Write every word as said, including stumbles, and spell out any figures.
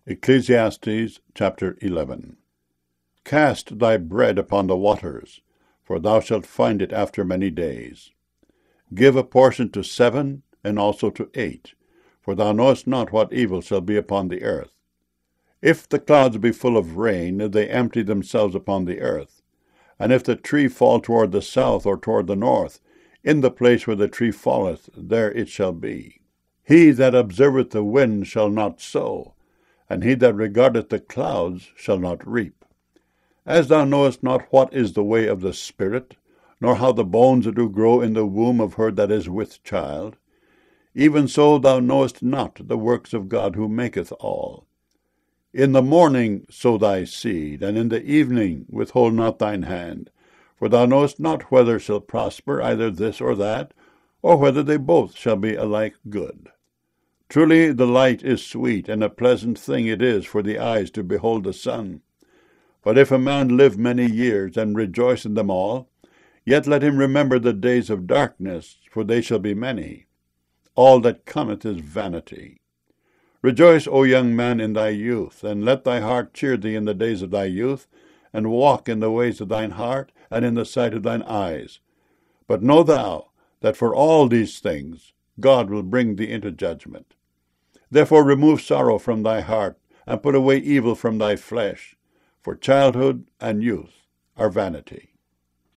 Ecclesiastes chapter eleven. Cast thy bread upon the waters, for thou shalt find it after many days. Give a portion to seven, and also to eight, for thou knowest not what evil shall be upon the earth. If the clouds be full of rain, they empty themselves upon the earth. And if the tree fall toward the south or toward the north, in the place where the tree falleth, there it shall be. He that observeth the wind shall not sow, and he that regardeth the clouds shall not reap. As thou knowest not what is the way of the Spirit, nor how the bones do grow in the womb of her that is with child, even so thou knowest not the works of God who maketh all. In the morning sow thy seed, and in the evening withhold not thine hand, for thou knowest not whether shall prosper either this or that, or whether they both shall be alike good. Truly the light is sweet, and a pleasant thing it is for the eyes to behold the sun. But if a man live many years, and rejoice in them all, yet let him remember the days of darkness, for they shall be many. All that cometh is vanity. Rejoice, O young man, in thy youth, and let thy heart cheer thee in the days of thy youth, and walk in the ways of thine heart, and in the sight of thine eyes. But know thou that for all these things God will bring thee into judgment. Therefore remove sorrow from thy heart, and put away evil from thy flesh, for childhood and youth are vanity.